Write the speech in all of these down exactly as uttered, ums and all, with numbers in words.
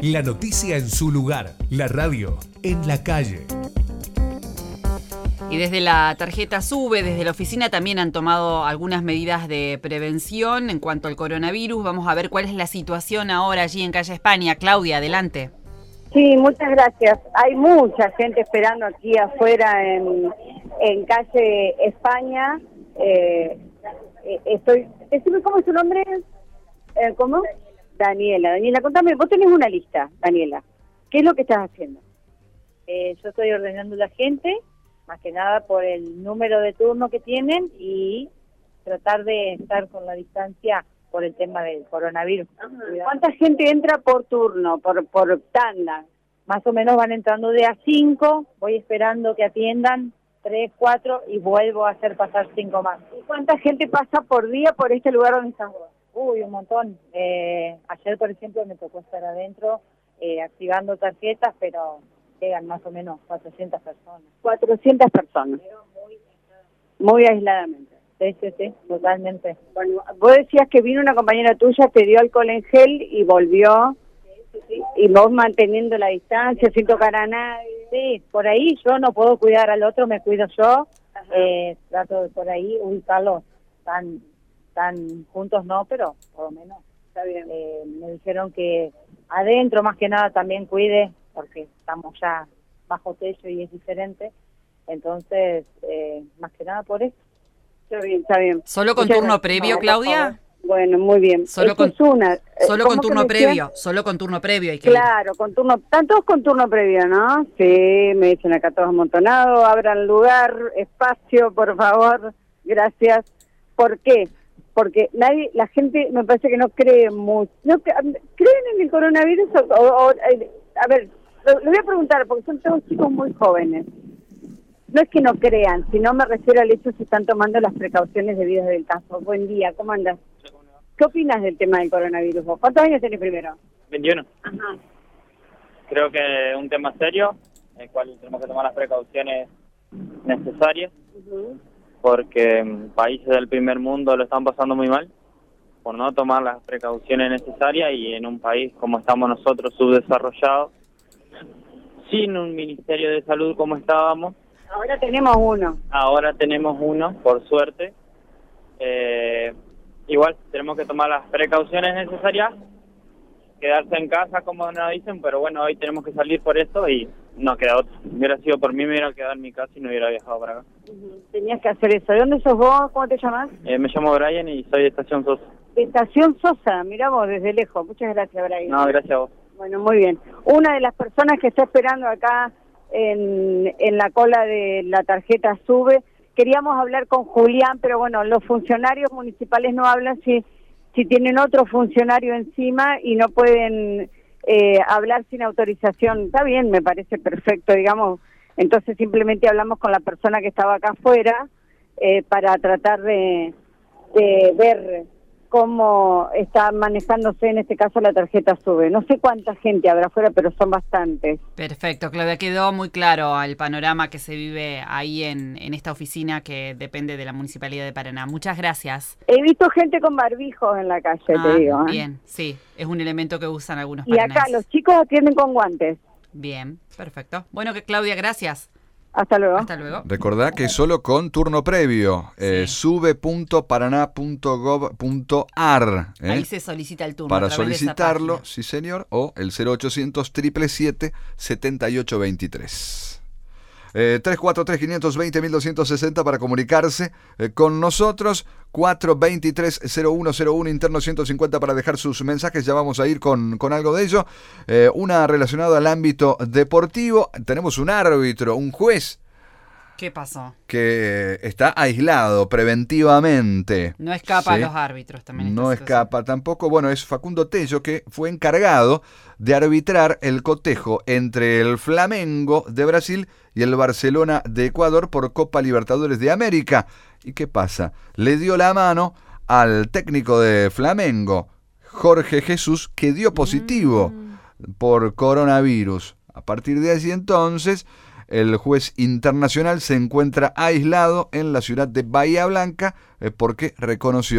La noticia en su lugar. La radio en la calle. Y desde la tarjeta SUBE, desde la oficina también han tomado algunas medidas de prevención en cuanto al coronavirus. Vamos a ver cuál es la situación ahora allí en Calle España. Claudia, adelante. Sí, muchas gracias. Hay mucha gente esperando aquí afuera en, en Calle España. Eh, estoy, decime cómo es su nombre. Eh, ¿Cómo? Daniela. Daniela, contame, vos tenés una lista, Daniela. ¿Qué es lo que estás haciendo? Eh, yo estoy ordenando la gente, más que nada por el número de turno que tienen y tratar de estar con la distancia por el tema del coronavirus. ¿Cuánta gente entra por turno, por, por tanda? Más o menos van entrando de a cinco, voy esperando que atiendan tres, cuatro y vuelvo a hacer pasar cinco más. ¿Y cuánta gente pasa por día por este lugar donde estás vos? Uy, un montón. Eh, ayer, por ejemplo, me tocó estar adentro eh, activando tarjetas, pero llegan más o menos cuatrocientas personas. cuatrocientas personas. Muy aisladamente. Sí, sí, sí, totalmente. Bueno, vos decías que vino una compañera tuya, te dio alcohol en gel y volvió, sí, sí, sí. Y vos manteniendo la distancia, sin tocar a nadie. Sí, por ahí yo no puedo cuidar al otro, me cuido yo, eh, trato de por ahí ubicarlos tan, tan juntos no, pero por lo menos. Está bien. Eh, me dijeron que adentro más que nada también cuide, porque estamos ya bajo techo y es diferente, entonces eh, más que nada por eso. Está bien, está bien. ¿Solo con Muchas turno gracias. previo, Claudia? Bueno, muy bien. Solo Esto con, es una, solo con turno me decían? previo, solo con turno previo hay que Claro, ir. con turno, están todos con turno previo, ¿no? Sí, me dicen acá todos amontonados, abran lugar, espacio, por favor, gracias. ¿Por qué? Porque nadie, la gente me parece que no cree mucho. No, ¿creen en el coronavirus? O, o, o, a ver, lo, lo voy a preguntar, porque son todos chicos muy jóvenes. No es que no crean, sino me refiero al hecho si están tomando las precauciones debidas del caso. Buen día, ¿cómo andas? ¿Qué opinas del tema del coronavirus vos? ¿Cuántos años tenés primero? veintiuno. Ajá. Creo que es un tema serio, en el cual tenemos que tomar las precauciones necesarias, Uh-huh. porque mm, países del primer mundo lo están pasando muy mal por no tomar las precauciones necesarias, y en un país como estamos nosotros, subdesarrollado, sin un ministerio de salud como estábamos. Ahora tenemos uno. Ahora tenemos uno, por suerte. Eh, igual tenemos que tomar las precauciones necesarias, quedarse en casa como nos dicen, pero bueno, hoy tenemos que salir por esto y no queda otro. Hubiera sido por mí, me hubiera quedado en mi casa y no hubiera viajado para acá. Uh-huh. Tenías que hacer eso. ¿De dónde sos vos? ¿Cómo te llamas? Eh, me llamo Brian y soy de Estación Sosa. Estación Sosa, mirá vos, desde lejos. Muchas gracias, Brian. No, gracias a vos. Bueno, muy bien. Una de las personas que está esperando acá en, en la cola de la tarjeta SUBE, queríamos hablar con Julián, pero bueno, los funcionarios municipales no hablan si, si tienen otro funcionario encima y no pueden eh, hablar sin autorización. Está bien, me parece perfecto, digamos. Entonces simplemente hablamos con la persona que estaba acá afuera eh, para tratar de, de ver cómo está manejándose en este caso la tarjeta SUBE. No sé cuánta gente habrá afuera, pero son bastantes. Perfecto, Claudia, quedó muy claro el panorama que se vive ahí en, en esta oficina que depende de la Municipalidad de Paraná. Muchas gracias. He visto gente con barbijos en la calle, Ah, te digo. ¿eh? Bien, sí, es un elemento que usan algunos Y acá paranaenses. los chicos atienden con guantes. Bien, perfecto. Bueno, que Claudia, gracias. Hasta luego. Hasta luego. Recordá que solo con turno previo, eh, Sí. sube punto paraná punto gov punto ar. ¿eh? Ahí se solicita el turno. Para a través de esa solicitarlo, página. sí señor, o el cero ochocientos, siete siete siete, siete ocho dos tres. Eh, tres cuatro tres, cinco dos cero, uno dos seis cero para comunicarse eh, con nosotros. Cuatro veintitrés, cero uno cero uno, interno ciento cincuenta para dejar sus mensajes. Ya vamos a ir con, con algo de ello. Eh, una relacionada al ámbito deportivo. Tenemos un árbitro, un juez ¿Qué pasó? que está aislado preventivamente. No escapa ¿sí? a los árbitros también. esta No situación. escapa tampoco. Bueno, es Facundo Tello, que fue encargado de arbitrar el cotejo entre el Flamengo de Brasil y el Barcelona de Ecuador por Copa Libertadores de América. ¿Y qué pasa? Le dio la mano al técnico de Flamengo, Jorge Jesús, que dio positivo mm. por coronavirus. A partir de allí entonces, el juez internacional se encuentra aislado en la ciudad de Bahía Blanca eh, porque reconoció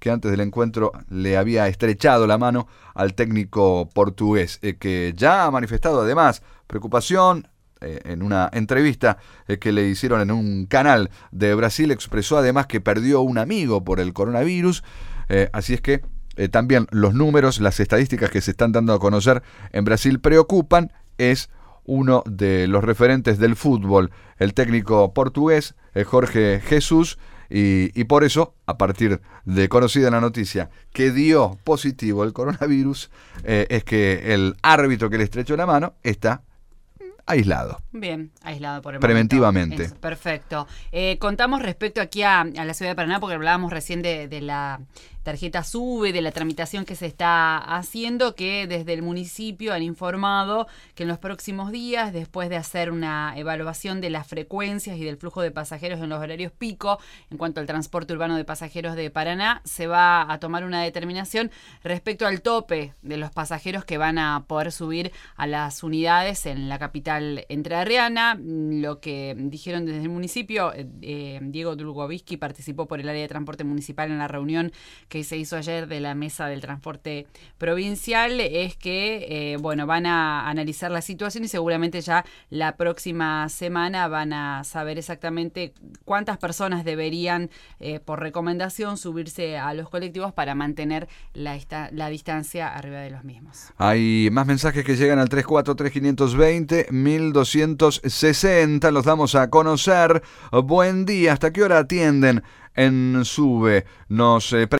que antes del encuentro le había estrechado la mano al técnico portugués, eh, que ya ha manifestado además preocupación. Eh, en una entrevista eh, que le hicieron en un canal de Brasil, expresó además que perdió un amigo por el coronavirus, eh, así es que eh, también los números, las estadísticas que se están dando a conocer en Brasil preocupan. Es uno de los referentes del fútbol, el técnico portugués, eh, Jorge Jesus, y, y por eso, a partir de conocida la noticia que dio positivo el coronavirus, eh, es que el árbitro que le estrechó la mano está aislado. Bien, aislado por el preventivamente. momento. Eso, perfecto. Eh, contamos respecto aquí a, a la ciudad de Paraná, porque hablábamos recién de, de la tarjeta SUBE, de la tramitación que se está haciendo, que desde el municipio han informado que en los próximos días, después de hacer una evaluación de las frecuencias y del flujo de pasajeros en los horarios pico, en cuanto al transporte urbano de pasajeros de Paraná, se va a tomar una determinación respecto al tope de los pasajeros que van a poder subir a las unidades en la capital entrerriana. Lo que dijeron desde el municipio, eh, Diego Dulgovisky participó por el área de transporte municipal en la reunión que se hizo ayer de la mesa del transporte provincial, es que eh, bueno, van a analizar la situación y seguramente ya la próxima semana van a saber exactamente cuántas personas deberían eh, por recomendación subirse a los colectivos para mantener la, esta, la distancia arriba de los mismos. Hay más mensajes que llegan al tres cuatro tres, cinco dos cero, mil doscientos sesenta, los damos a conocer. Buen día, ¿hasta qué hora atienden en SUBE? Nos eh,